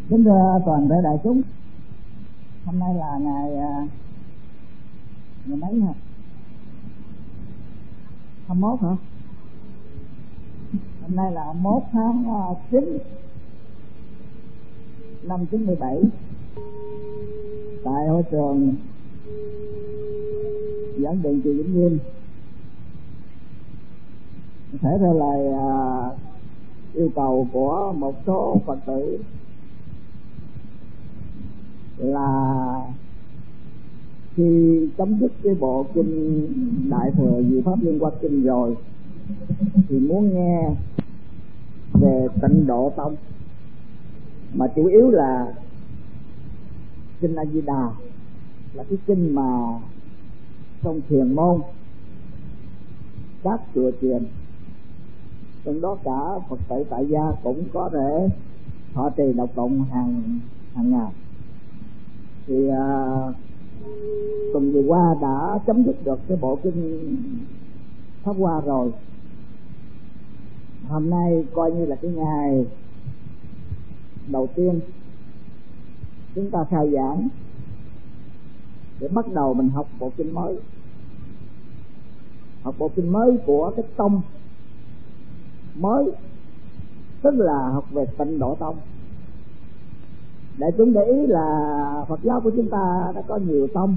Kính thưa toàn thể đại chúng, hôm nay là ngày mấy hả? 21 hả? Hôm nay là 21 tháng 9 năm 97 tại hội trường Giảng Đường Chùa Vĩnh Nghiêm. Thể theo lời yêu cầu của một số Phật tử là khi chấm dứt cái bộ kinh Đại Thừa Diệu Pháp Liên Hoa Kinh rồi thì muốn nghe về Tịnh Độ Tông, mà chủ yếu là kinh A Di Đà, là cái kinh mà trong thiền môn các chùa chiền, trong đó cả Phật tử tại gia cũng có thể thọ trì đọc tụng hàng ngày. Thì tuần vừa qua đã chấm dứt được cái bộ kinh Pháp Hoa rồi. Hôm nay coi như là cái ngày đầu tiên chúng ta khai giảng để bắt đầu mình học bộ kinh mới, học bộ kinh mới của cái tông mới, tức là học về Tịnh Độ Tông. Để chúng để ý là Phật giáo của chúng ta đã có nhiều tông.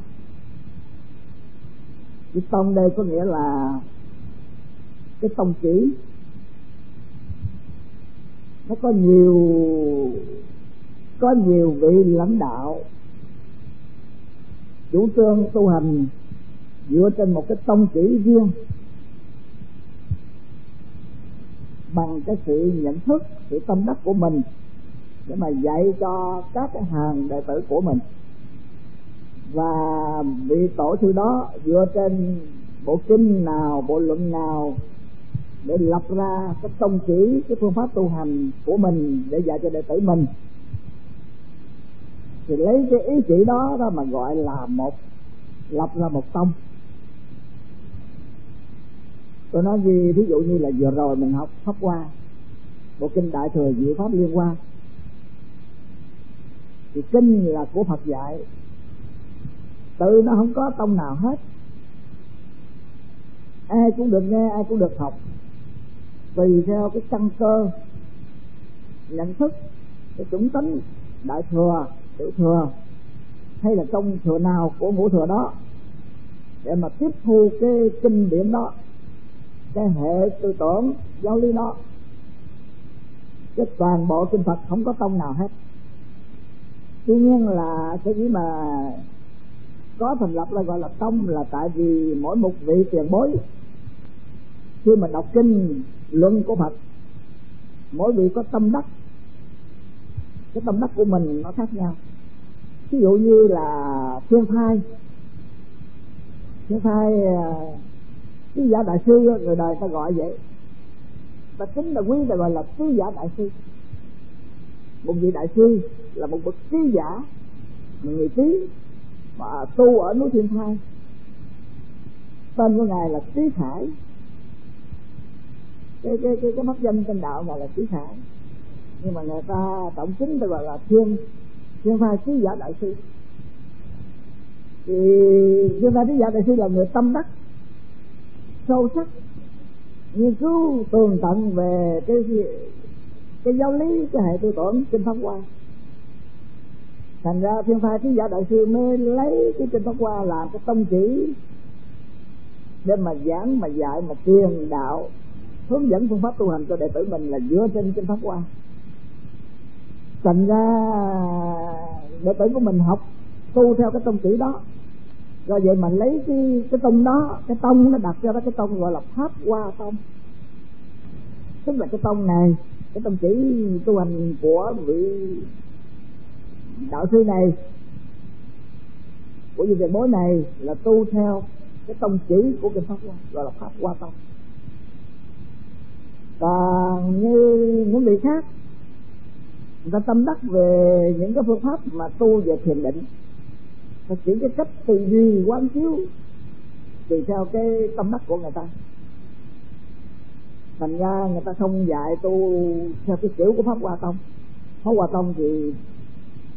Cái tông đây có nghĩa là cái tông chỉ, nó có nhiều vị lãnh đạo chủ trương tu hành dựa trên một cái tông chỉ riêng, bằng cái sự nhận thức, sự tâm đắc của mình để mà dạy cho các cái hàng đệ tử của mình. Và vị tổ sư đó dựa trên bộ kinh nào, bộ luận nào để lập ra cái tông chỉ, cái phương pháp tu hành của mình để dạy cho đệ tử mình, thì lấy cái ý chỉ đó mà gọi là lập ra một tông. Tôi nói gì, ví dụ như là vừa rồi mình học Pháp Hoa, bộ kinh Đại Thừa Diệu Pháp Liên Hoa, thì kinh là của Phật dạy, tự nó không có tông nào hết, ai cũng được nghe, ai cũng được học, tùy theo cái căn cơ nhận thức, cái chủng tính đại thừa, tiểu thừa hay là trong thừa nào của ngũ thừa đó để mà tiếp thu cái kinh điển đó, cái hệ tư tưởng giáo lý đó. Cái toàn bộ kinh Phật không có tông nào hết. Tuy nhiên là cái gì mà có thành lập là gọi là tông là tại vì mỗi một vị tiền bối khi mà đọc kinh luận của Phật, mỗi vị có tâm đắc, cái tâm đắc của mình nó khác nhau. Ví dụ như là Thiên Thai Sứ giả đại sư, người đời ta gọi vậy, ta kính là quý, ta gọi là sứ giả đại sư. Một vị đại sư là một bậc trí giả, một người trí mà tu ở núi Thiên Thai, tên của ngài là Trí Khải. Cái pháp danh tên đạo ngài là Trí Khải, nhưng mà người ta tổng kính ta gọi là Thiên Thai Sứ giả đại sư. Thì Thiên Thai Sứ giả đại sư là người tâm đắc sâu sắc, nghiên cứu tường tận về cái giáo lý, cái hệ tư tưởng kinh Pháp Hoa. Thành ra Thiên Thai Sứ giả đại sư mới lấy cái kinh Pháp Hoa làm cái tông chỉ để mà giảng, mà dạy, mà truyền đạo, hướng dẫn phương pháp tu hành cho đệ tử mình là dựa trên kinh Pháp Hoa. Thành ra đệ tử của mình học tu theo cái tông chỉ đó. Do vậy mà lấy cái tông đó, cái tông nó đặt ra đó, cái tông gọi là Pháp Hoa Tông. Tức là cái tông này, cái tông chỉ tu hành của vị đạo sư này, của vị tiền bối này là tu theo cái tông chỉ của kinh Pháp Hoa, gọi là Pháp Hoa Tông. Còn như những vị khác, người ta tâm đắc về những cái phương pháp mà tu về thiền định, ta chỉ cái cách tư duy quán chiếu tùy theo cái tâm đắc của người ta. Thành ra người ta không dạy tu theo cái kiểu của Pháp Hoa Tông. Pháp Hoa Tông thì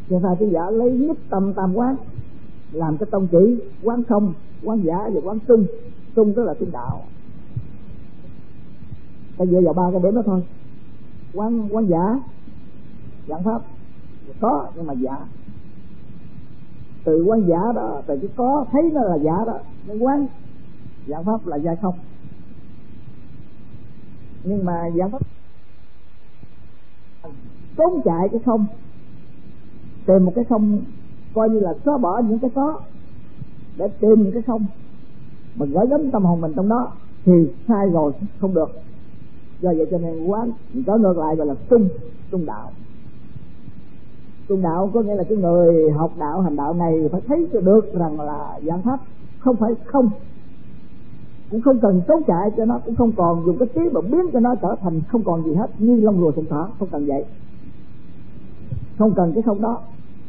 Thiền phái trí giả lấy nhất tâm tam quán làm cái tông chỉ, quán không, quán giả và quán trung. Trung tức là trung đạo. Ta dựa vào ba cái điểm đó thôi. Quán giả, giảng pháp có nhưng mà giả. Từ quán giả đó, từ cái có thấy nó là giả đó, nên quán giảng pháp là giai không. Nhưng mà giảng pháp trốn chạy cái không, tìm một cái không, coi như là xóa bỏ những cái có để tìm những cái không mà gửi gắm tâm hồn mình trong đó thì sai rồi, không được. Do vậy cho nên quán trở ngược lại gọi là trung đạo. Trung đạo có nghĩa là cái người học đạo hành đạo này phải thấy cho được rằng là giảng pháp không phải không, cũng không cần trốn chạy cho nó, cũng không còn dùng cái trí mà biến cho nó trở thành không còn gì hết như lông rùa sừng thỏ, không cần vậy, không cần cái không đó,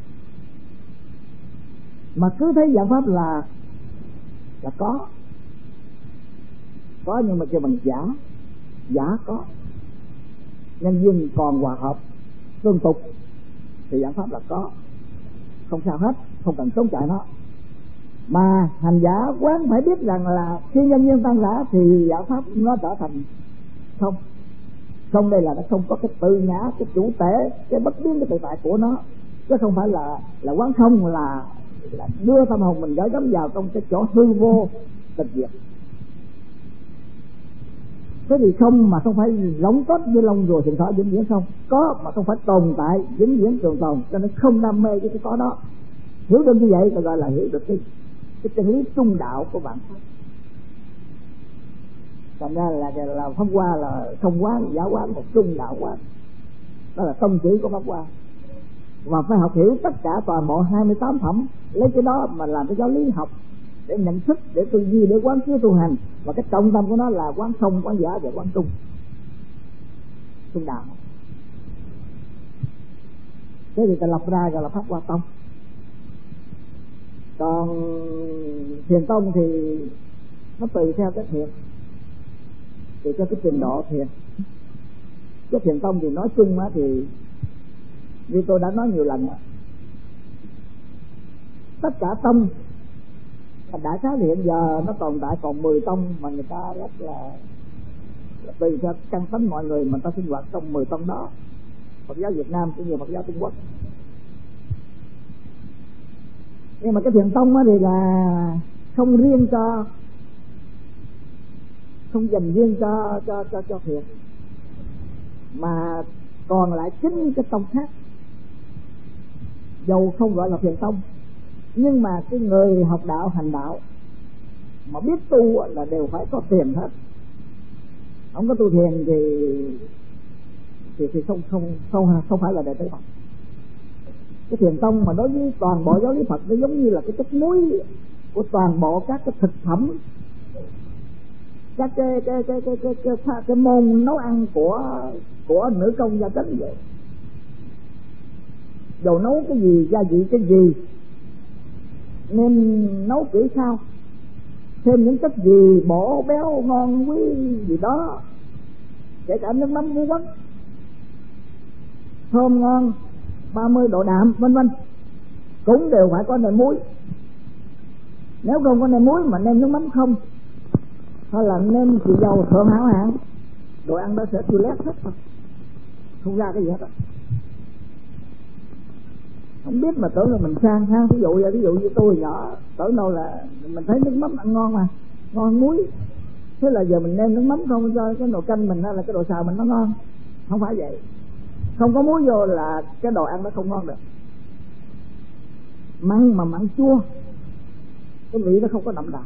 mà cứ thấy giảng pháp là có nhưng mà kêu bằng giả có, nhân duyên còn hòa hợp tương tục thì giảng pháp là có, không sao hết, không cần trốn chạy nó. Mà hành giả quán phải biết rằng là khi nhân duyên tan rã thì giảng pháp nó trở thành không. Không đây là nó không có cái tự ngã, cái chủ thể, cái bất biến, cái tự tại của nó, chứ không phải là quán không là đưa tâm hồn mình gửi gắm vào trong cái chỗ hư vô tịch diệt. Thế thì không mà không phải giống tốt như lông rùa sừng thỏ vĩnh viễn không, có mà không phải tồn tại vĩnh viễn trường tồn, cho nên không đam mê với cái có đó. Hiểu được như vậy ta gọi là hiểu được cái chân lý trung đạo của bản thân. Thành ra là pháp hoa là không quán, giả quán, một trung đạo quán, đó là tông chỉ của pháp hoa. Và phải học hiểu tất cả toàn bộ 28 phẩm, lấy cái đó mà làm cái giáo lý học để nhận thức, để tư duy, để quán chiếu tu hành. Và cái trọng tâm của nó là quán không, quán giả và quán trung đạo. Thế thì ta lập ra gọi là pháp hoa tông. Còn thiền tông thì nó tùy theo cái thiền, tùy theo cái trình độ thiền. Cái thiền tông thì nói chung á, thì như tôi đã nói nhiều lần, tất cả tông đại khái hiện giờ nó tồn tại còn 10 tông mà người ta rất là tùy theo căn tính mọi người mà ta sinh hoạt trong 10 tông đó. Phật giáo Việt Nam cũng như Phật giáo Trung Quốc. Nhưng mà cái thiền tông thì là không riêng cho, không dành riêng cho thiền, mà còn lại chính cái tông khác, dầu không gọi là thiền tông, nhưng mà cái người học đạo hành đạo mà biết tu là đều phải có thiền hết. Không có tu thiền thì không phải là đệ tử Phật. Cái thiền tông mà đối với toàn bộ giáo lý Phật nó giống như là cái chất muối của toàn bộ các cái thực phẩm, các cái môn nấu ăn của nữ công gia chánh vậy. Dầu nấu cái gì, gia vị cái gì, nên nấu kỹ sao, thêm những chất gì bổ béo ngon quý gì đó, kể cả nước mắm muối quất, thơm ngon, 30 độ đạm vân vân, cũng đều phải có nêm muối. Nếu không có nêm muối mà nêm nước mắm không, hay là nêm chỉ dầu thượng hảo hạng, đồ ăn đó sẽ chua lét hết, không ra cái gì hết đó. Không biết mà tưởng là mình sang ha. Ví dụ như tôi nhỏ tưởng đâu là mình thấy nước mắm ăn ngon mà ngon muối, thế là giờ mình nêm nước mắm không cho cái nồi canh mình hay là cái đồ xào mình nó ngon. Không phải vậy, không có muối vô là cái đồ ăn nó không ngon được. Mặn mà mặn chua, cái vị nó không có đậm đà.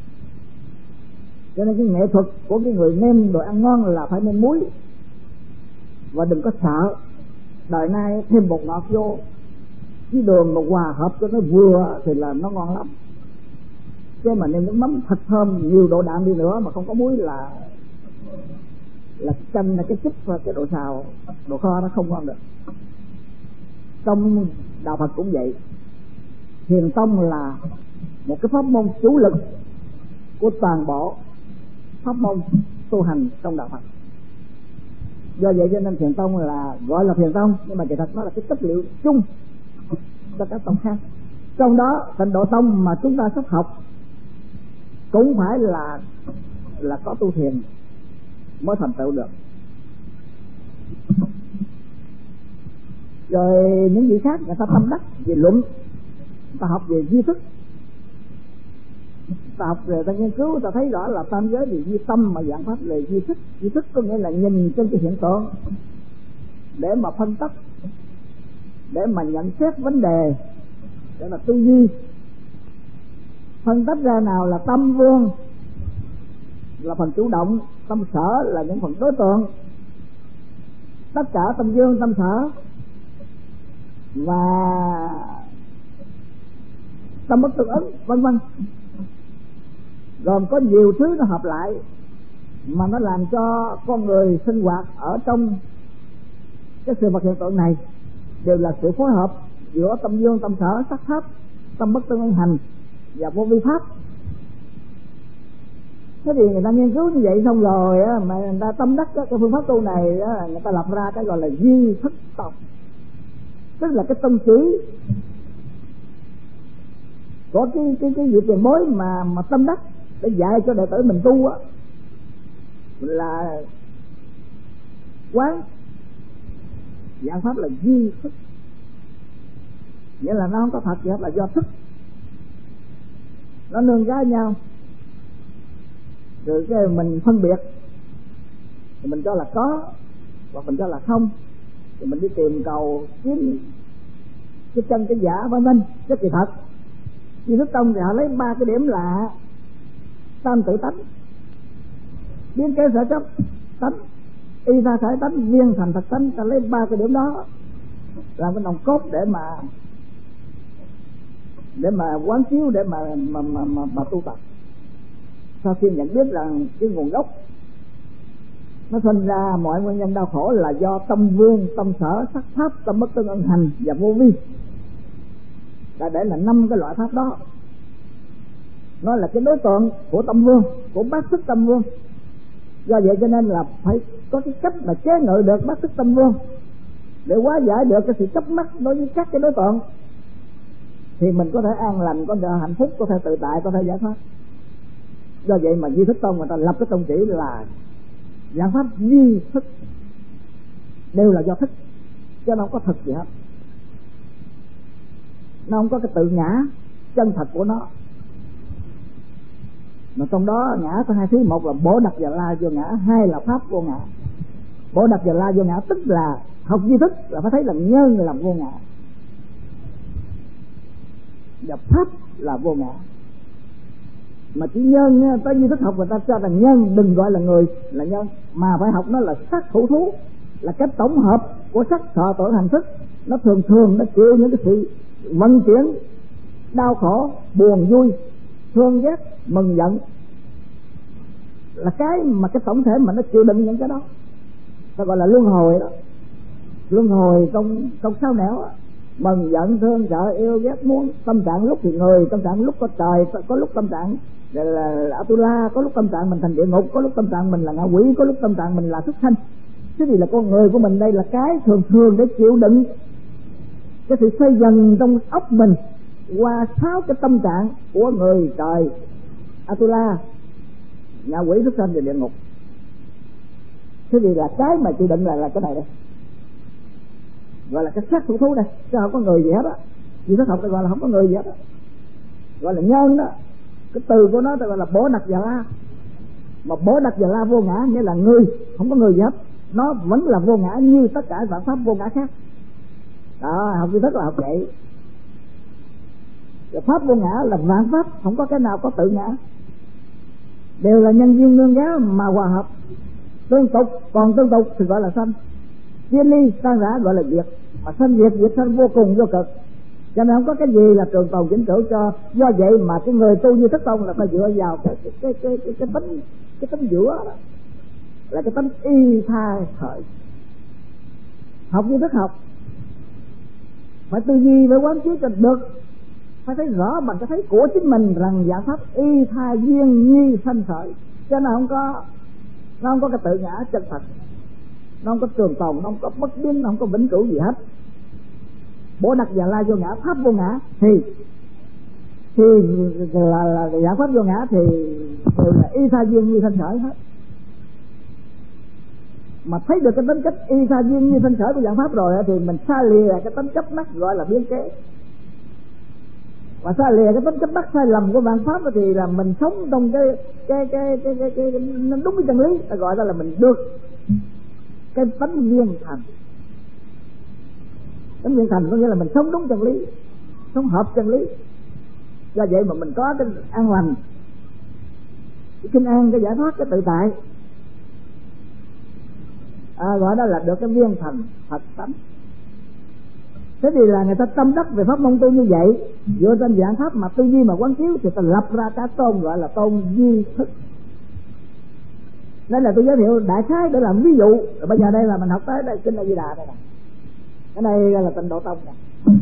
Cho nên cái nghệ thuật của cái người nêm đồ ăn ngon là phải nêm muối. Và đừng có sợ đời nay thêm bột ngọt vô, cái đường mà hòa hợp cho nó vừa thì là nó ngon lắm. Chứ mà nêm nước mắm thật thơm, nhiều độ đạm đi nữa mà không có muối là canh, là cái súp và cái đồ xào, đồ kho nó không ngon được. Trong đạo Phật cũng vậy. Thiền tông là một cái pháp môn chủ lực của toàn bộ pháp môn tu hành trong đạo Phật. Do vậy cho nên thiền tông là gọi là thiền tông, nhưng mà kỳ thật nó là cái chất liệu chung cho các tông khác. Trong đó tịnh độ tông mà chúng ta sắp học cũng phải là có tu thiền mới thành tựu được. Rồi những vị khác người ta tâm đắc về luận, người ta học về duy thức, ta học về ta nghiên cứu, ta thấy rõ là tam giới vì duy tâm mà giảng pháp về duy thức. Duy thức có nghĩa là nhìn trên cái hiện tượng để mà phân tích, để mà nhận xét vấn đề, để mà tư duy, phân tích ra nào là tâm vương là phần chủ động, tâm sở là những phần đối tượng, tất cả tâm dương tâm sở và tâm bất tương ứng, vân vân. Gồm có nhiều thứ nó hợp lại mà nó làm cho con người sinh hoạt ở trong cái sự vật hiện tượng này đều là sự phối hợp giữa tâm dương tâm sở sắc pháp, tâm bất tương ứng hành và vô vi pháp. Thế thì người ta nghiên cứu như vậy xong rồi á, mà người ta tâm đắc cái phương pháp tu này á, người ta lập ra cái gọi là duy thức tông, tức là cái tông chỉ có cái vị tiền bối mà tâm đắc để dạy cho đệ tử mình tu á, là quán giảng pháp là duy thức, nghĩa là nó không có thật gì hết, là do thức nó nương gái nhau, rồi cái mình phân biệt, thì mình cho là có hoặc mình cho là không, thì mình đi tìm cầu kiếm cái chân cái giả vân vân, cái kỳ thật. Duy thức tông thì họ lấy ba cái điểm là tam tự tánh, biến kế sở chấp tánh, y tha khởi tánh, viên thành thật tánh. Ta lấy ba cái điểm đó làm cái nòng cốt để mà quán chiếu, để mà tu tập. Sau khi nhận biết rằng cái nguồn gốc nó sinh ra mọi nguyên nhân đau khổ là do tâm vương, tâm sở, sắc pháp, tâm bất tương ưng hành và vô vi, đã để là 5 cái loại pháp đó. Nó là cái đối tượng của tâm vương, của bát thức tâm vương. Do vậy cho nên là phải có cái cách mà chế ngự được bát thức tâm vương để hóa giải được cái sự chấp mắc đối với các cái đối tượng, thì mình có thể an lành, có thể hạnh phúc, có thể tự tại, có thể giải thoát. Do vậy mà Duy Thức Tông người ta lập cái tông chỉ là giảng pháp duy thức, đều là do thức, chứ nó không có thực gì hết, nó không có cái tự ngã chân thật của nó. Mà trong đó ngã có hai thứ, một là bổ đặc và la vô ngã, hai là pháp vô ngã. Bổ đặc và la vô ngã tức là học duy thức là phải thấy là nhân là vô ngã và pháp là vô ngã. Mà chỉ nhân tới duy thức học người ta cho rằng nhân, đừng gọi là người là nhân, mà phải học nó là sắc thủ thú, là cái tổng hợp của sắc thọ tưởng hành thức. Nó thường nó chịu những cái sự vận chuyển đau khổ, buồn vui, thương ghét, mừng giận, là cái mà cái tổng thể mà nó chịu đựng những cái đó. Ta gọi là luân hồi đó, luân hồi trong sáu nẻo, mừng giận thương sợ yêu ghét muốn. Tâm trạng lúc thì người, tâm trạng lúc có trời, có lúc tâm trạng là Atula, có lúc tâm trạng mình thành địa ngục, có lúc tâm trạng mình là ngạ quỷ, có lúc tâm trạng mình là súc sanh. Thế thì là con người của mình đây là cái thường để chịu đựng cái sự xây dần trong óc mình qua 6 cái tâm trạng của người, trời, Atula, ngạ quỷ, súc sanh và địa ngục. Thế thì là cái mà chịu đựng là cái này đây, gọi là cái xác thủ thú đây, chứ không có người gì hết á. Vì thức học ta gọi là không có người gì hết á, gọi là nhân đó. Cái từ của nó ta gọi là bổ đặc và la, mà bổ đặc và la vô ngã nghĩa là người, không có người gì hết, nó vẫn là vô ngã như tất cả vạn pháp vô ngã khác đó. Học duy thức là học vậy. Rồi pháp vô ngã là vạn pháp không có cái nào có tự ngã, đều là nhân duyên nương giá mà hòa hợp tương tục. Còn tương tục thì gọi là sanh, thiên ly tan rã gọi là diệt, mà sanh diệt, diệt sanh vô cùng vô cực, cho nên không có cái gì là trường tồn vĩnh cửu cho. Do vậy mà cái người tu Duy Thức Tông là phải dựa vào cái tính giữa đó, là cái tính y tha khởi. Học Duy Thức học phải tư duy, phải quán chiếu cho được, phải thấy rõ bằng cái thấy của chính mình rằng giải pháp y tha duyên nhi sanh khởi, cho nên nó không có cái tự ngã chân thật, nó không có trường tồn, nó không có bất biến, nó không có vĩnh cửu gì hết. bổ đặt Già La vô ngã, pháp vô ngã, thì là giải pháp vô ngã thì đều là y sa duyên như sanh khởi hết. Mà thấy được cái tính cách y sa duyên như sanh khởi của dạng pháp rồi thì mình xa lìa cái tính chấp mắc gọi là biến kế, và xa lìa cái tính chấp mắc sai lầm của vạn pháp thì là mình sống trong cái đúng cái chân lý, gọi là mình được cái tánh viên thành. Tánh viên thành có nghĩa là mình sống đúng chân lý, sống hợp chân lý. Do vậy mà mình có cái an lành, cái kinh an, cái giải thoát, cái tự tại, gọi đó là được cái viên thành thật tánh. Thế thì là người ta tâm đắc về pháp môn tu như vậy, dựa trên dạng pháp mà tư duy mà quán chiếu, thì ta lập ra cái tôn gọi là tôn duy thức. Đây là tôi giới thiệu đại khái để làm ví dụ. Rồi bây giờ đây là mình học tới đây kinh A Di Đà đây nè, cái này là Tịnh Độ Tông nè.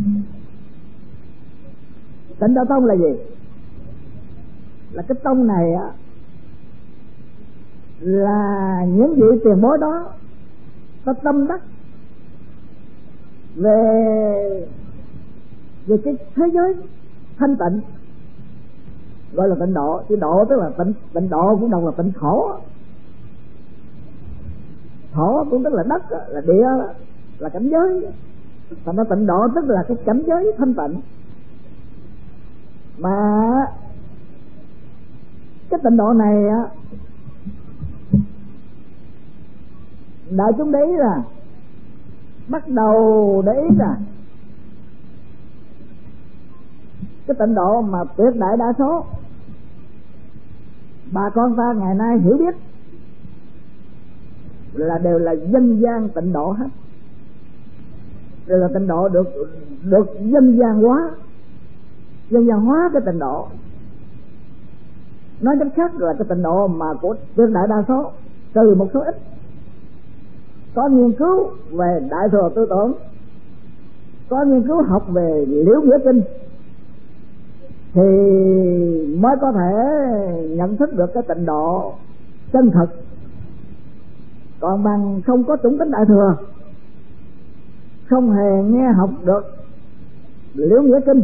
Tịnh Độ Tông là gì? Là cái tông này á, là những vị tiền bối đó có tâm đắc về cái thế giới thanh tịnh, gọi là tịnh độ. Chứ độ tức là tịnh độ cũng đồng là tịnh thổ. Thổ cũng tức là đất, là địa, là cảnh giới. Thành ra tịnh độ tức là cái cảnh giới thanh tịnh. Mà cái tịnh độ này đại chúng để ý là bắt đầu để ý là cái tịnh độ mà tuyệt đại đa số bà con ta ngày nay hiểu biết là đều là dân gian tịnh độ hết, đều là tịnh độ được dân gian hóa cái tịnh độ. Nói cách khác là cái tịnh độ mà của tuyệt đại đa số, trừ một số ít có nghiên cứu về đại thừa tư tưởng, có nghiên cứu học về Liễu Nghĩa Kinh, thì mới có thể nhận thức được cái tịnh độ chân thực. Còn bằng không có chủng tính đại thừa, không hề nghe học được Liễu Nghĩa Kinh,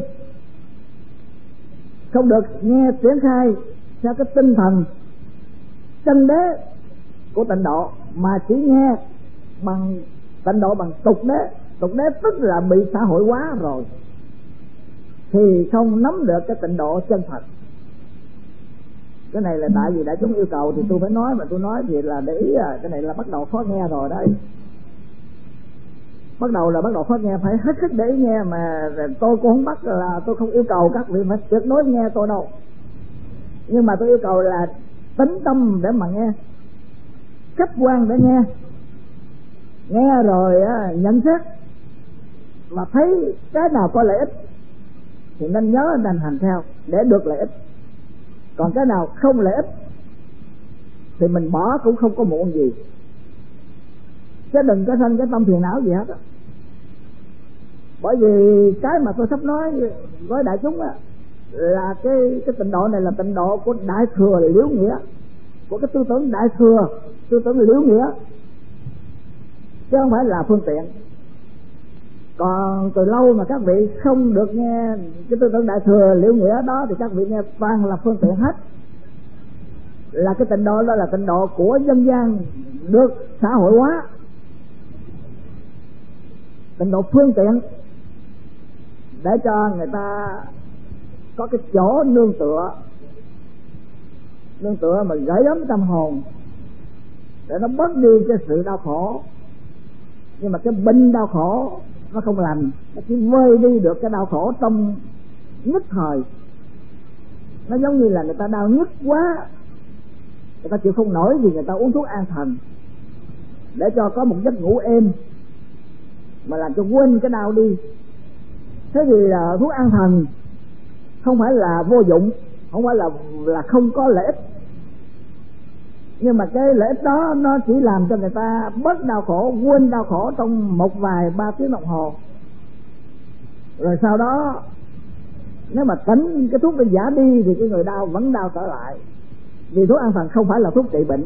không được nghe triển khai theo cái tinh thần chân đế của tịnh độ, mà chỉ nghe bằng tịnh độ bằng tục đế. Tục đế tức là bị xã hội hóa rồi, thì không nắm được cái tịnh độ chân thật. Cái này là tại vì đại chúng yêu cầu thì tôi phải nói, mà tôi nói thì là để ý cái này là bắt đầu khó nghe rồi đấy. Bắt đầu khó nghe, phải hết sức để ý nghe. Mà tôi cũng không bắt là tôi không yêu cầu các vị phải tuyệt đối nghe tôi đâu, nhưng mà tôi yêu cầu là tính tâm để mà nghe, khách quan để nghe rồi nhận xét và thấy cái nào có lợi ích thì nên nhớ, nên hành theo để được lợi ích. Còn cái nào không lợi ích thì mình bỏ cũng không có muộn gì, chứ đừng có sanh cái tâm phiền não gì hết á. Bởi vì cái mà tôi sắp nói với đại chúng là cái tịnh độ này là tịnh độ của đại thừa Liễu Nghĩa, của cái tư tưởng đại thừa, tư tưởng Liễu Nghĩa, chứ không phải là phương tiện. Còn từ lâu mà các vị không được nghe cái tư tưởng đại thừa Liễu Nghĩa đó thì các vị nghe toàn là phương tiện hết. Là cái tịnh độ đó là tịnh độ của dân gian được xã hội hóa, tịnh độ phương tiện để cho người ta có cái chỗ nương tựa mà gửi ấm tâm hồn để nó bớt đi cái sự đau khổ. Nhưng mà cái bệnh đau khổ nó không lành, nó chỉ vơi đi được cái đau khổ trong nhất thời. Nó giống như là người ta đau nhức quá, người ta chịu không nổi thì người ta uống thuốc an thần để cho có một giấc ngủ êm, mà làm cho quên cái đau đi. Thế thì thuốc an thần không phải là vô dụng, không phải là không có lợi ích, nhưng mà cái lợi ích đó nó chỉ làm cho người ta bớt đau khổ, quên đau khổ trong một vài 3 tiếng đồng hồ. Rồi sau đó nếu mà tỉnh cái thuốc nó giả đi thì cái người đau vẫn đau trở lại. Vì thuốc an thần không phải là thuốc trị bệnh,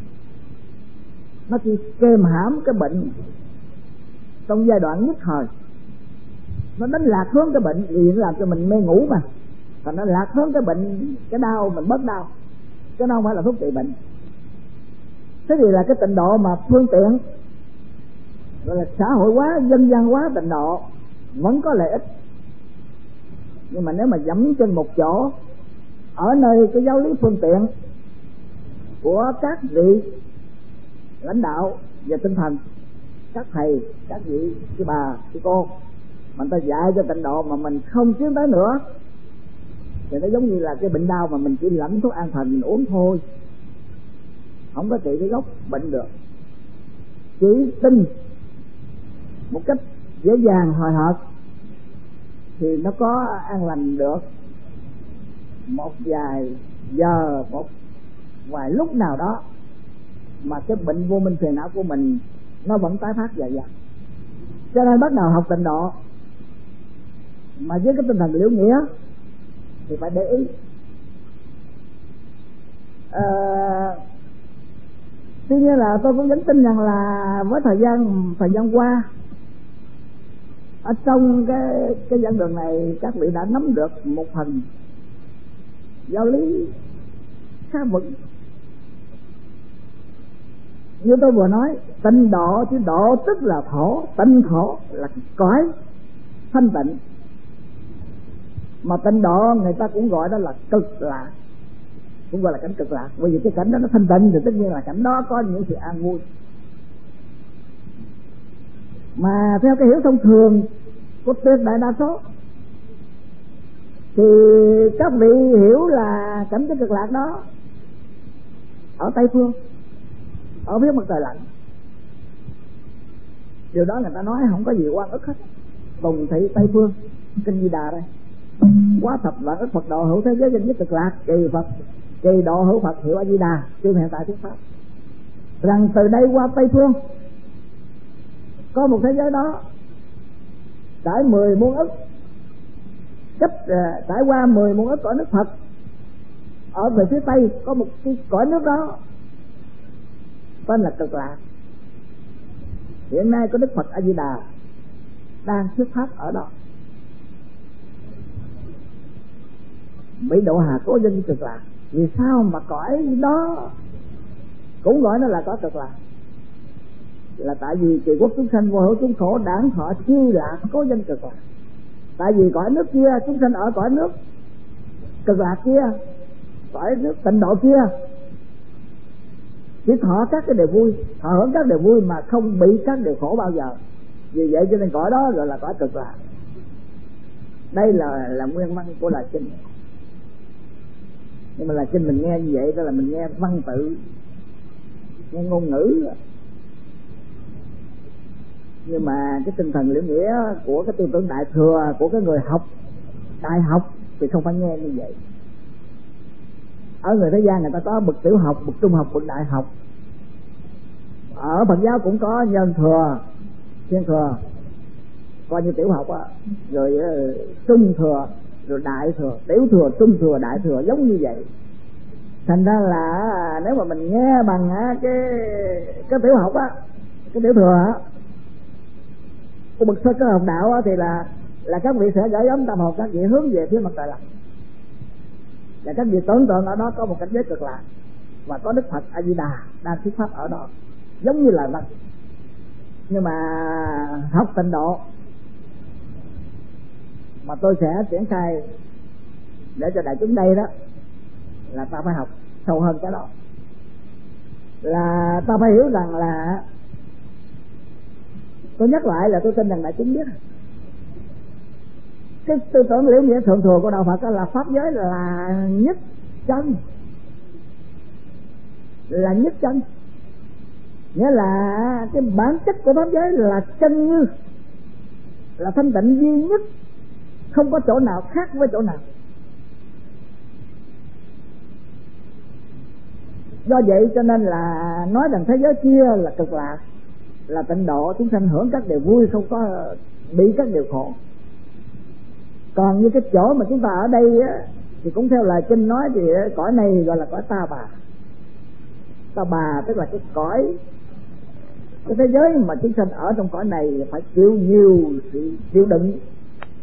nó chỉ kềm hãm cái bệnh trong giai đoạn nhất thời. nó đánh lạc hướng cái bệnh, vì nó làm cho mình mê ngủ mà, còn nó lạc hướng cái bệnh, cái đau mình bớt đau, chứ nó không phải là thuốc trị bệnh. Thế thì là cái tịnh độ mà phương tiện gọi là xã hội hóa, dân gian hóa tịnh độ vẫn có lợi ích, nhưng mà nếu mà dẫm trên một chỗ ở nơi cái giáo lý phương tiện của các vị lãnh đạo về tinh thần, các thầy, các vị, cái bà, cái cô, mà người ta dạy cho tịnh độ mà mình không tiến tới nữa thì nó giống như là cái bệnh đau mà mình chỉ lãnh thuốc an thần mình uống thôi, không có trị cái gốc bệnh được. Chỉ tin một cách dễ dàng hồi hợt thì nó có an lành được một vài giờ, một vài lúc nào đó, mà cái bệnh vô minh phiền não của mình nó vẫn tái phát dần dần. Cho nên bắt đầu học tịnh độ mà với cái tinh thần liễu nghĩa thì phải để ý. Tuy nhiên là tôi cũng vẫn tin rằng là với thời gian qua ở trong cái giảng đường này, các vị đã nắm được một phần giáo lý khá vững. Như tôi vừa nói, tịnh độ chứ độ tức là khổ, tịnh khổ là cõi thanh tịnh, mà tịnh độ người ta cũng gọi đó là cực lạc, cũng gọi là cảnh cực lạc, bởi vì cái cảnh đó nó thanh tịnh thì tất nhiên là cảnh đó có những sự an vui. Mà theo cái hiểu thông thường của tuyệt đại đa số thì các vị hiểu là cảnh giới cực lạc đó ở Tây Phương, ở phía mặt trời lạnh. Điều đó người ta nói không có gì oan ức hết. Tùng thị Tây Phương, kinh Di Đà đây, quá thập vạn ức Phật độ hữu thế giới danh nhất cực lạc, kỳ Phật kỳ độ hữu Phật hiệu A Di Đà, chương hiện tại thuyết pháp. Rằng từ đây qua Tây Phương có một thế giới đó trải 10 muôn ức, trải qua 10 muôn ức cõi nước Phật. Ở về phía Tây có một cái cõi nước đó tên là cực lạc. Hiện nay có Đức Phật A Di Đà đang thuyết pháp ở đó, bị độ hà cố dân cực lạc. Vì sao mà cõi đó cũng gọi nó là cõi cực lạc? Là tại vì kỳ quốc chúng sanh vô hữu chúng khổ, đản thọ chi lạc cố dân cực lạc. Tại vì cõi nước kia chúng sanh ở cõi nước cực lạc kia, cõi nước tịnh độ kia, chỉ thọ các cái điều vui, thọ hưởng các điều vui mà không bị các điều khổ bao giờ. Vì vậy cho nên cõi đó gọi là cõi cực lạc. Đây là nguyên văn của lời kinh. Nhưng mà lời kinh mình nghe như vậy đó là mình nghe văn tự, nghe ngôn ngữ, nhưng mà cái tinh thần liễu nghĩa của cái tư tưởng đại thừa của cái người học đại học thì không phải nghe như vậy. Ở người thế gian người ta có bậc tiểu học, bậc trung học, bậc đại học. Ở Phật giáo cũng có nhân thừa, thiên thừa, coi như tiểu học á, rồi trung thừa, rồi đại thừa, tiểu thừa, trung thừa, đại thừa, giống như vậy. Thành ra là nếu mà mình nghe bằng cái tiểu học á, cái tiểu thừa á, của bậc sơ cơ học đạo á, thì là các vị sẽ gửi gắm tâm hồn các vị hướng về phía mặt trời lặn. Và các vị tưởng tượng ở đó có một cảnh giới cực lạc và có Đức Phật A Di Đà đang thuyết pháp ở đó, giống như là vậy. Nhưng mà học tịnh độ mà tôi sẽ triển khai để cho đại chúng đây đó, là ta phải học sâu hơn cái đó. Là ta phải hiểu rằng là, tôi nhắc lại là tôi tin rằng đại chúng biết cái tư tưởng liễu nghĩa thượng thừa của đạo Phật là pháp giới là nhất chân, là nhất chân, nghĩa là cái bản chất của pháp giới là chân như, là thanh tịnh duy nhất, không có chỗ nào khác với chỗ nào. Do vậy cho nên là nói rằng thế giới kia là cực lạc, là tịnh độ, chúng sanh hưởng các điều vui, không có bị các điều khổ. Còn như cái chỗ mà chúng ta ở đây á, thì cũng theo lời kinh nói thì cõi này gọi là cõi ta bà. Ta bà tức là cái cõi, cái thế giới mà chúng sanh ở trong cõi này phải chịu nhiều sự chịu đựng,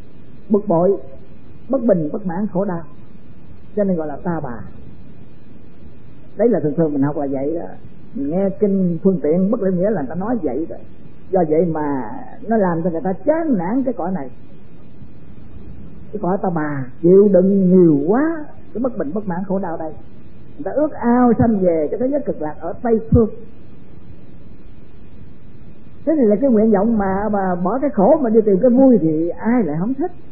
bực bội, bất bình, bất mãn, khổ đau, cho nên gọi là ta bà. Đấy là thường thường mình học là vậy đó. Mình nghe kinh phương tiện bất lễ nghĩa là người ta nói vậy đó. Do vậy mà nó làm cho người ta chán nản cái cõi này, cái cõi ta bà, chịu đựng nhiều quá cái bất bình bất mãn khổ đau đây. Người ta ước ao sanh về cái thế giới cực lạc ở Tây Phương. Thế này là cái nguyện vọng mà bỏ cái khổ mà đi tìm cái vui thì ai lại không thích.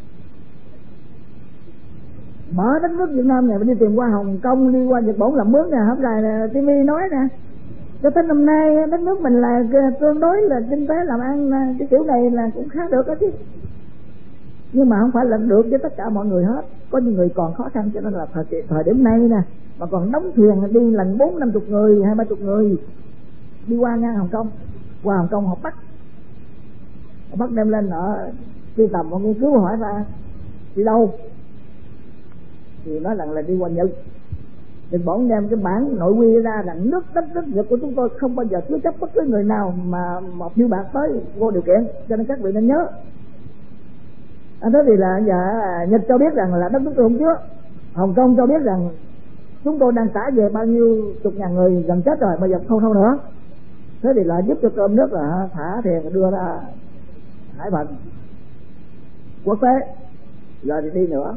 Mở đất nước Việt Nam này mà đi tìm qua Hồng Kông, đi qua Nhật Bản làm mướn nè, hôm nay TV nói nè, cho tới năm nay đất nước mình là tương đối là kinh tế làm ăn cái kiểu này là cũng khá được đó chứ. Nhưng mà không phải là được với tất cả mọi người hết, có những người còn khó khăn, cho nên là thời điểm này nè mà còn đóng thuyền đi lần 40-50 người, 20-30 người đi qua ngang Hồng Kông. Qua Hồng Kông họ bắt đem lên ở khi tầm họ nghiên cứu hỏi ra đi đâu thì nói rằng là đi qua Nhật. Nhật Bản đem cái bản nội quy ra rằng nước đất Nhật của chúng tôi không bao giờ chứa chấp bất cứ người nào mà một phiếu bạc tới vô điều kiện, cho nên các vị nên nhớ. Thế thì là giờ Nhật cho biết rằng là đất nước tôi không chứa, Hồng Kông cho biết rằng chúng tôi đang trả về bao nhiêu chục ngàn người gần chết rồi, bây giờ không đâu nữa. Thế thì là giúp cho cơm nước là thả thuyền đưa ra hải phận quốc tế rồi thì đi nữa.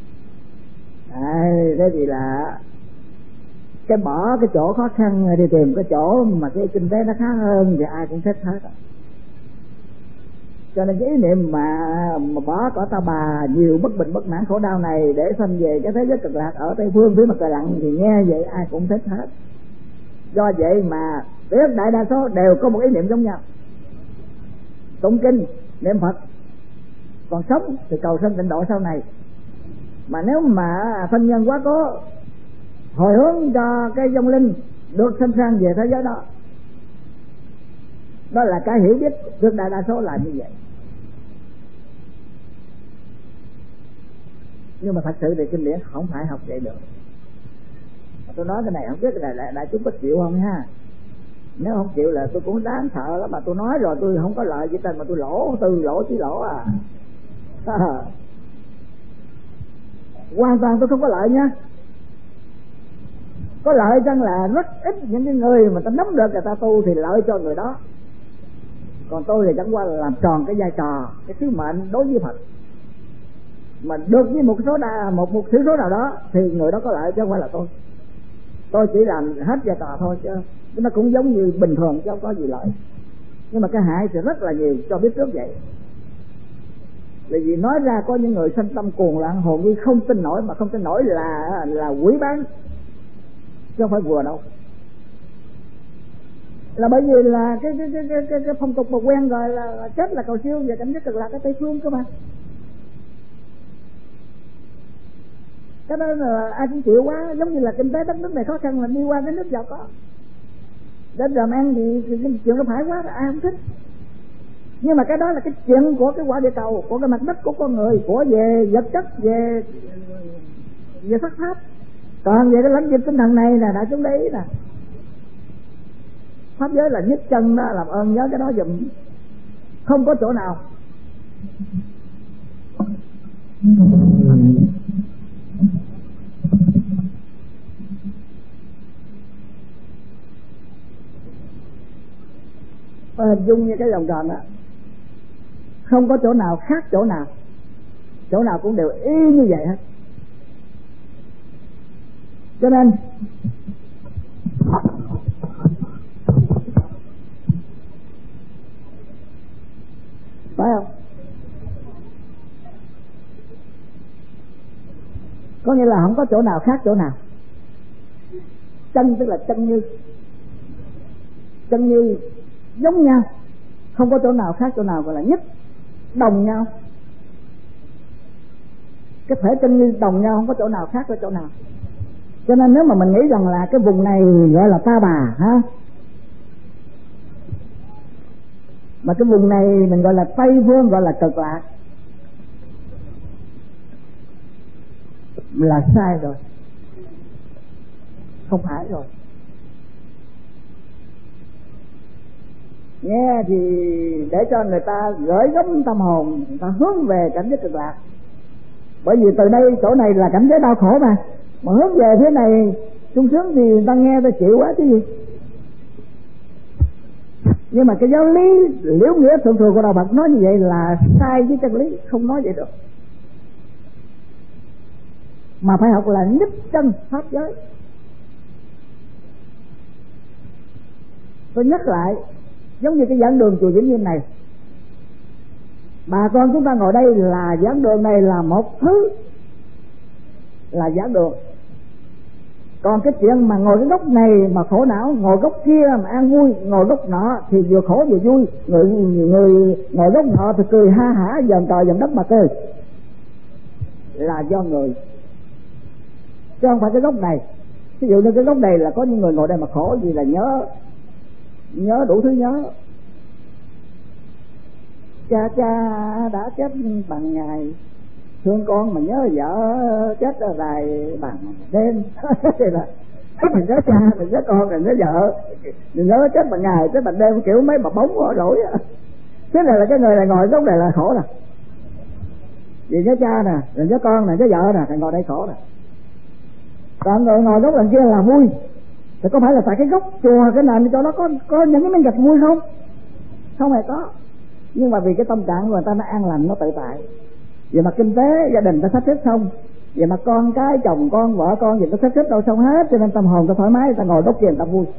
Thế thì là cái bỏ cái chỗ khó khăn đi tìm cái chỗ mà cái kinh tế nó khá hơn thì ai cũng thích hết. Cho nên cái ý niệm mà bỏ cõi ta bà nhiều bất bình bất mãn khổ đau này để sanh về cái thế giới cực lạc ở Tây Phương phía mặt trời lặn thì nghe vậy ai cũng thích hết. Do vậy mà đại đa số đều có một ý niệm giống nhau, tụng kinh niệm Phật, còn sống thì cầu sanh tịnh độ sau này. Mà nếu mà thân nhân quá cố hồi hướng cho cái vong linh được sanh sang về thế giới đó, đó là cái hiểu biết tuyệt đại đa số là như vậy. Nhưng mà thật sự thì kinh điển không phải học vậy được. Tôi nói cái này không biết là đại chúng có chịu không ha? Nếu không chịu là tôi cũng đáng sợ lắm, mà tôi nói rồi tôi không có lợi gì trên mà tôi lỗ, từ lỗ chí lỗ à. Hoàn toàn tôi không có lợi nha. Có lợi chăng là rất ít những cái người mà ta nắm được người ta tu thì lợi cho người đó. Còn tôi thì chẳng qua là làm tròn cái vai trò, cái sứ mệnh đối với Phật. Mà được với một thiểu số nào đó thì người đó có lợi chứ không phải là tôi. Tôi chỉ làm hết vai trò thôi chứ nó cũng giống như bình thường chứ không có gì lợi. Nhưng mà cái hại thì rất là nhiều, cho biết trước vậy. Bởi vì nói ra có những người sanh tâm cuồng loạn hồn như không tin nổi, mà không tin nổi là quỷ bán chứ không phải vừa đâu. Là bởi vì là cái phong tục mà quen rồi là chết là cầu siêu về cảnh giới cực lạc ở Tây Phương cơ mà. Cho nên là ai cũng chịu quá, giống như là kinh tế đất nước này khó khăn là đi qua cái nước giàu có để làm ăn thì cái chuyện nó phải quá, ai không thích. Nhưng mà cái đó là cái chuyện của cái quả địa cầu, của cái mặt đất của con người, của về vật chất, về sắc pháp. Còn về cái lãnh vực tinh thần này là đã chúng đấy nè, pháp giới là nhất chân đó, làm ơn nhớ cái đó dùm. Không có chỗ nào hình dung như cái vòng tròn đó, không có chỗ nào khác chỗ nào cũng đều y như vậy hết. Cho nên phải không? Có nghĩa là không có chỗ nào khác chỗ nào. Chân tức là chân như giống nhau, không có chỗ nào khác chỗ nào, gọi là nhất, đồng nhau. Cái thể chân như đồng nhau, không có chỗ nào khác ở chỗ nào. Cho nên nếu mà mình nghĩ rằng là cái vùng này gọi là ta bà ha, mà cái vùng này mình gọi là Tây Phương, gọi là cực lạc, là sai rồi, không phải rồi. Nghe thì để cho người ta gửi gắm tâm hồn, người ta hướng về cảnh giới cực lạc, Bởi vì từ đây chỗ này là cảnh giới đau khổ mà hướng về phía này sung sướng thì người ta nghe ta chịu quá chứ gì. Nhưng mà cái giáo lý liễu nghĩa thượng thừa của đạo Phật nói như vậy là sai với chân lý, không nói vậy được. Mà phải học là nhất chân pháp giới. Tôi nhắc lại, giống như cái giảng đường chùa Vĩnh Nghiêm này, bà con chúng ta ngồi đây là giảng đường này là một thứ, là giảng đường. Còn cái chuyện mà ngồi cái góc này mà khổ não, ngồi góc kia mà an vui, ngồi góc nọ thì vừa khổ vừa vui. Người ngồi góc nọ thì cười ha hả dòm trời dòm đất mà cười, là do người, chứ không phải cái góc này. Ví dụ như cái góc này là có những người ngồi đây mà khổ gì là nhớ đủ thứ nhớ. Cha đã chết bằng ngày, thương con mà nhớ vợ chết ở đài bằng đêm. Thì là mình nhớ cha, mình nhớ con, mình nhớ vợ, mình nhớ chết bằng ngày, chết bằng đêm, kiểu mấy bà bóng họ rỗi. Thế này là cái người này ngồi góc này là khổ nè, vì nhớ cha nè, rồi nhớ con nè, nhớ vợ nè, thì ngồi đây khổ nè. Còn người ngồi góc đằng kia là vui. Thì có phải là tại cái góc chùa cái nền cho nó có những cái miếng gạch vui không? Không hề có. Nhưng mà vì cái tâm trạng của người ta nó an lành, nó tự tại. Về mặt kinh tế gia đình ta sắp xếp xong, về mặt con cái chồng con vợ con gì ta sắp xếp đâu xong hết, cho nên tâm hồn ta thoải mái, ta ngồi góc kia người ta vui,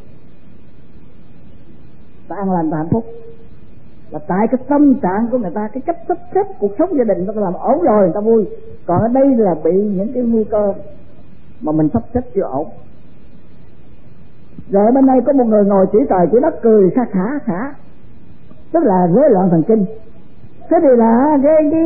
ta an lành, ta hạnh phúc. Là tại cái tâm trạng của người ta, cái cách sắp xếp cuộc sống gia đình người ta làm ổn rồi người ta vui. Còn ở đây là bị những cái nguy cơ mà mình sắp xếp chưa ổn. Rồi bên đây có một người ngồi chỉ trời chỉ đất cười khả, tức là rối loạn thần kinh. Thế thì là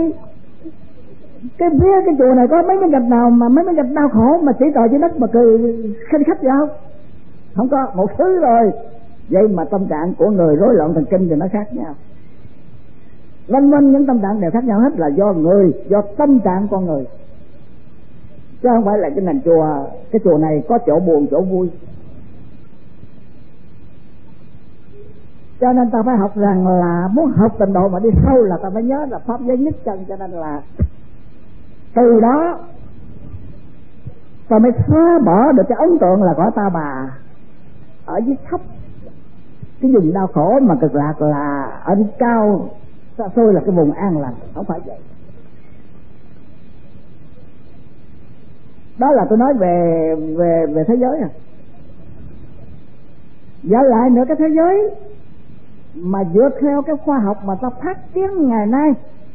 cái phía cái chùa này có mấy cái gạch nào mà mấy cái gạch đau khổ mà chỉ trời chỉ đất mà cười khinh khách vậy không? Không có, một thứ rồi. Vậy mà tâm trạng của người rối loạn thần kinh thì nó khác nhau. Vân vân, những tâm trạng đều khác nhau hết, là do người, do tâm trạng con người, chứ không phải là cái nền chùa, cái chùa này có chỗ buồn chỗ vui. Cho nên ta phải học rằng là muốn học tịnh độ mà đi sâu là ta phải nhớ là pháp giới nhất chân. Cho nên là từ đó ta mới xóa bỏ được cái ấn tượng là cõi Ta Bà ở dưới thấp, cái vùng đau khổ mà cực lạc là ở dưới cao xa xôi là cái vùng an lành. Không phải vậy. Đó là tôi nói về thế giới. Giả lại nữa, cái thế giới mà dựa theo cái khoa học mà ta phát triển ngày nay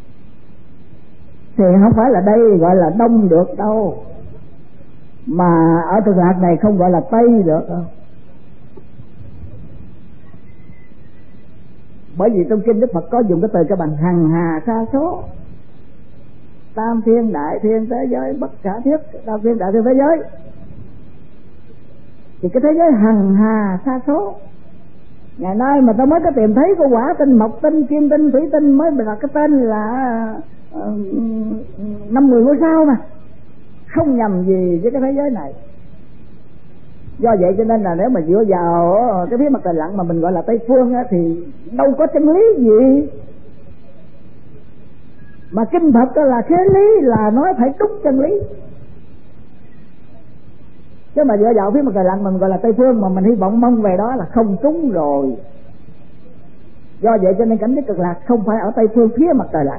thì không phải là đây gọi là Đông được đâu, mà ở Cực Lạc này không gọi là Tây được đâu. Bởi vì trong kinh Đức Phật có dùng cái từ cái bằng hằng hà sa số, tam thiên đại thiên thế giới bất khả thiết, tam thiên đại thiên thế giới. Thì cái thế giới hằng hà sa số, ngày nay mà ta mới có tìm thấy có hỏa tinh, mộc tinh, kim tinh, thủy tinh, mới là cái tên là 5-10 ngôi sao mà không nhầm gì với cái thế giới này. Do vậy cho nên là nếu mà dựa vào cái phía mặt trời lặn mà mình gọi là Tây Phương á, thì đâu có chân lý gì. Mà kinh Phật là khế lý, là nói phải đúng chân lý. Chứ mà dựa vào phía mặt trời lặn mình gọi là Tây Phương mà mình hy vọng mong về đó là không trúng rồi. Do vậy cho nên cảnh giới Cực Lạc không phải ở Tây Phương phía mặt trời lặn.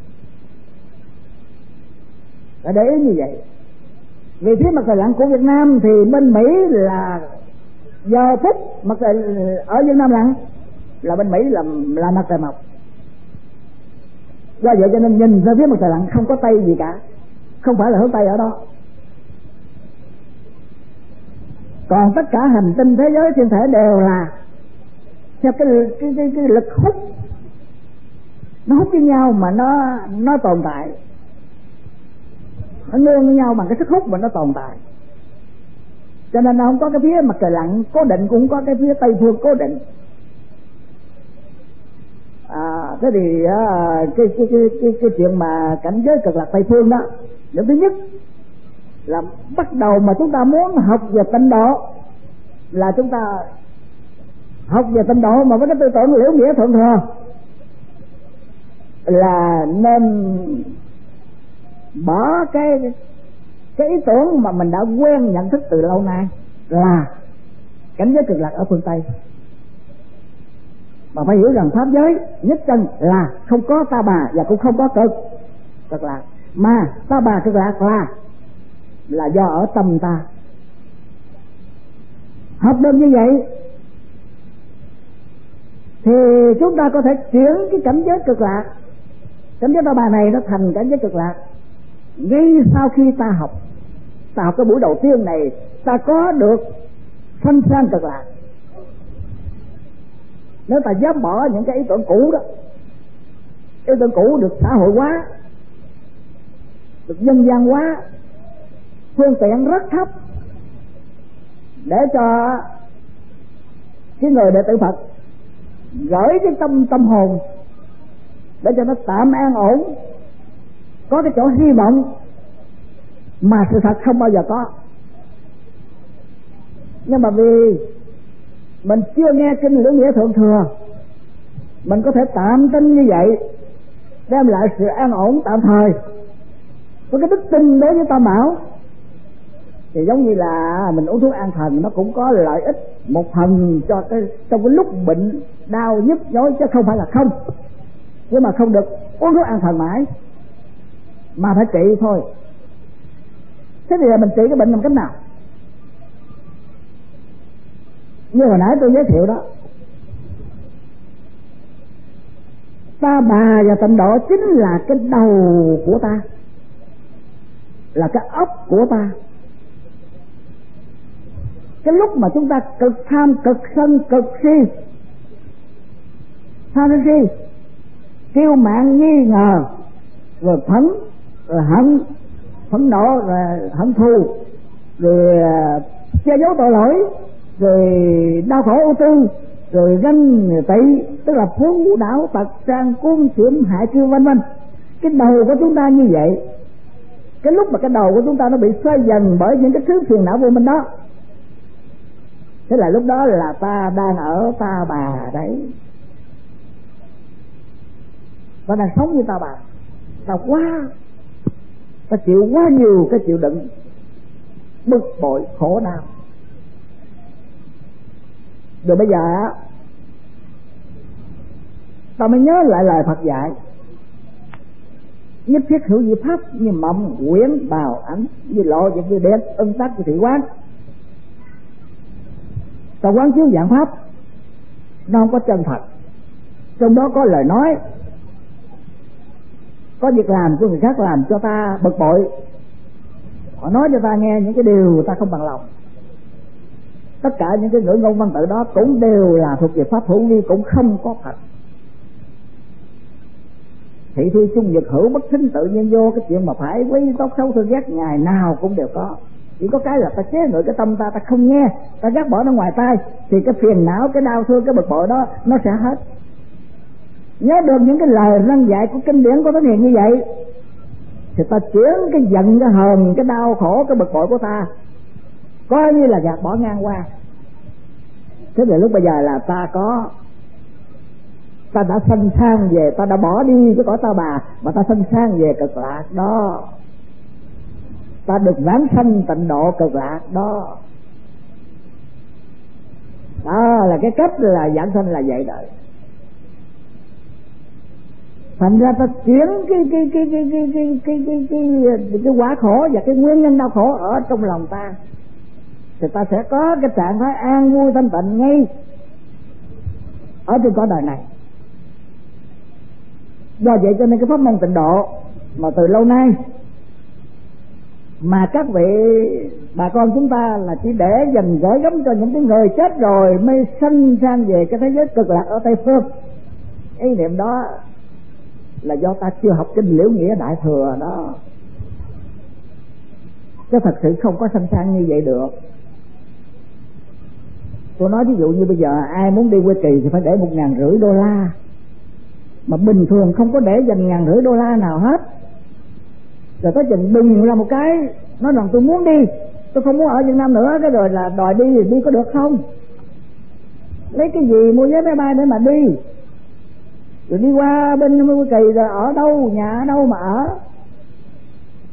Phải để ý như vậy. Vì phía mặt trời lặn của Việt Nam thì bên Mỹ là giờ phút mặt trời ở Việt Nam lặn, là bên Mỹ là mặt trời mọc. Do vậy cho nên nhìn ra phía mặt trời lặn không có Tây gì cả, không phải là hướng Tây ở đó. Còn tất cả hành tinh thế giới thiên thể đều là theo cái lực hút, nó hút với nhau mà nó tồn tại, nó nương với nhau bằng cái sức hút mà nó tồn tại. Cho nên nó không có cái phía mặt trời lặn cố định, cũng không có cái phía Tây Phương cố định. Thế thì cái chuyện mà cảnh giới Cực Lạc Tây Phương đó, điểm thứ nhất là bắt đầu mà chúng ta muốn học về tịnh độ là chúng ta học về tịnh độ mà với cái tư tưởng liễu nghĩa thượng thừa là nên bỏ cái ý tưởng mà mình đã quen nhận thức từ lâu nay là cảnh giới cực lạc ở phương Tây. Mà phải hiểu rằng pháp giới nhất chân là không có ta bà và cũng không có cực lạc, mà ta bà cực lạc là do ở tâm ta. Hợp đơn như vậy thì chúng ta có thể chuyển cái cảnh giới cực lạc, cảnh giới ta bà này nó thành cảnh giới cực lạc. Ngay sau khi ta học cái buổi đầu tiên này, ta có được sanh sang cực lạc. Nếu ta dám bỏ những cái ý tưởng cũ đó, ý tưởng cũ được xã hội hóa, được dân gian hóa, phương tiện rất thấp để cho cái người đệ tử Phật gửi cái tâm hồn để cho nó tạm an ổn, có cái chỗ hy vọng mà sự thật không bao giờ có. Nhưng mà vì mình chưa nghe kinh Lưỡng Nghĩa Thượng Thừa, mình có thể tạm tin như vậy, đem lại sự an ổn tạm thời. Với cái đức tin đối với Tam Bảo thì giống như là mình uống thuốc an thần, nó cũng có lợi ích một phần cho trong cái lúc bệnh đau nhức nhối, chứ không phải là không. Nhưng mà không được uống thuốc an thần mãi, mà phải trị thôi. Thế thì là mình trị cái bệnh bằng cách nào? Như hồi nãy tôi giới thiệu đó, ta bà và tịnh độ chính là cái đầu của ta, là cái óc của ta. Cái lúc mà chúng ta cực tham, cực sân, cực si, tham si, kiêu mạn, nghi ngờ, rồi phẫn, rồi hận, phẫn nộ, rồi hận thù, rồi che giấu tội lỗi, rồi đau khổ ưu tư, rồi ganh tị, tức là phú đảo tật trang cuốn xỉm hại trêu vân vân. Cái đầu của chúng ta như vậy, cái lúc mà cái đầu của chúng ta nó bị xoay dần bởi những cái thứ phiền não vô minh đó, thế là lúc đó là ta đang ở ta bà đấy, ta đang sống như ta bà. Ta chịu quá nhiều cái chịu đựng, bực bội, khổ đau. Rồi bây giờ ta mới nhớ lại lời Phật dạy: nhất thiết hữu diệu pháp, như mộng quyển bào ảnh, như lộ vật như đen, ân tác như thị quán. Ta quán chiếu dạng pháp, nó không có chân thật. Trong đó có lời nói, có việc làm của người khác làm cho ta bực bội. Họ nói cho ta nghe những cái điều ta không bằng lòng. Tất cả những cái ngữ ngôn văn tự đó cũng đều là thuộc về pháp hữu vi, cũng không có thật. Thị thi chung vật hữu, bất thính tự nhiên vô. Cái chuyện mà phải quý tốt xấu thương ghét ngày nào cũng đều có. Chỉ có cái là ta chế ngự cái tâm ta, ta không nghe, ta gác bỏ nó ngoài tai, thì cái phiền não, cái đau thương, cái bực bội đó nó sẽ hết. Nhớ được những cái lời răn dạy của kinh điển của Thánh Hiền như vậy, thì ta chuyển cái giận, cái hờn, cái đau khổ, cái bực bội của ta coi như là gạt bỏ ngang qua. Thế thì lúc bây giờ là ta đã sanh sang về, ta đã bỏ đi cái cõi ta bà, mà ta sanh sang về cực lạc đó. Ta được vãng sanh tịnh độ cực lạc đó. Đó là cái cách là giảng sanh là vậy đấy. Thành ra ta chuyển cái quả khổ và cái nguyên nhân đau khổ ở trong lòng ta, thì ta sẽ có cái trạng thái an vui thanh tịnh ngay ở trên cõi đời này. Do vậy cho nên cái pháp môn tịnh độ mà từ lâu nay mà các vị bà con chúng ta là chỉ để dành gửi gắm cho những cái người chết rồi mới sanh sang về cái thế giới cực lạc ở Tây Phương. Ý niệm đó là do ta chưa học kinh Liễu Nghĩa Đại Thừa đó, chứ thật sự không có sanh sang như vậy được. Tôi nói ví dụ như bây giờ ai muốn đi Huế Kỳ thì phải để $1,500, mà bình thường không có để dành $1,500 nào hết. Rồi tới chừng đùng ra một cái nói rằng tôi muốn đi, tôi không muốn ở Việt Nam nữa, cái rồi là đòi đi thì đi có được không? Lấy cái gì mua vé máy bay để mà đi? Rồi đi qua bên Huế Kỳ rồi ở đâu, nhà ở đâu mà ở?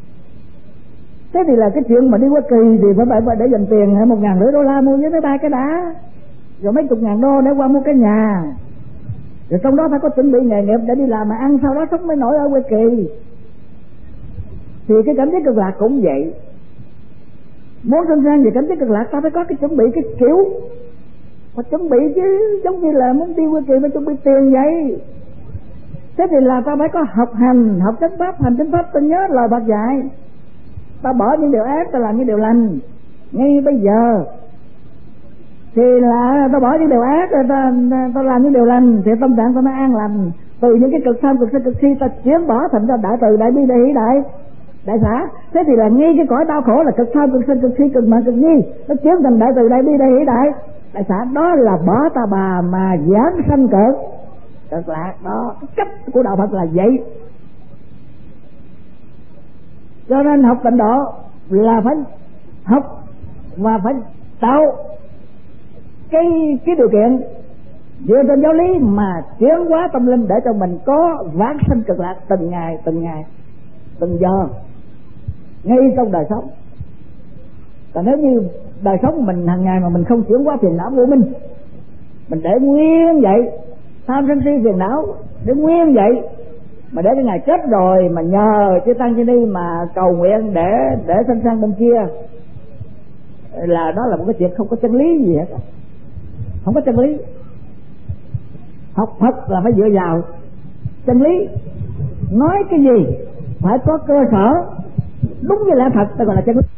Thế thì là cái chuyện mà đi Hoa Kỳ thì phải để dành tiền $1.500 mua vé máy bay cái đã, rồi mấy chục ngàn đô để qua mua cái nhà, rồi trong đó phải có chuẩn bị nghề nghiệp để đi làm mà ăn, sau đó sống mới nổi ở Hoa Kỳ. Thì cái cảm giác cực lạc cũng vậy, muốn sanh sang về cảm giác cực lạc ta phải có cái chuẩn bị, cái kiểu phải chuẩn bị chứ, giống như là muốn đi Hoa Kỳ phải chuẩn bị tiền vậy. Thế thì là ta phải có học hành, học chánh pháp, hành chánh pháp. Ta nhớ lời Phật dạy, ta bỏ những điều ác, ta làm những điều lành ngay bây giờ. Thì là ta bỏ những điều ác rồi ta làm những điều lành, thì tâm trạng ta mới an lành. Từ những cái cực tham, cực sân, cực si ta chuyển bỏ thành ra đại từ, đại bi, đại hỷ, đại xã. Thế thì là ngay cái cõi đau khổ là cực tham, cực sân, cực si, cực mạng, cực nghi, nó chuyển thành đại từ, đại bi, đại hỷ, đại xã. Đó là bỏ ta bà mà giảng sanh cực lạc đó. Cái cách của đạo Phật là vậy. Cho nên học tịnh độ là phải học và phải tạo cái điều kiện dựa trên giáo lý mà chuyển hóa tâm linh để cho mình có vãng sanh cực lạc từng ngày, từng giờ ngay trong đời sống. Còn nếu như đời sống mình hàng ngày mà mình không chuyển hóa phiền não của mình để nguyên vậy, tham sân si phiền não để nguyên vậy, mà để cái ngày chết rồi mà nhờ chư tăng chư ni mà cầu nguyện để sanh sang bên kia, là đó là một cái chuyện không có chân lý gì hết, không có chân lý. Học Phật là phải dựa vào chân lý, nói cái gì phải có cơ sở đúng như lẽ thật, ta gọi là chân lý.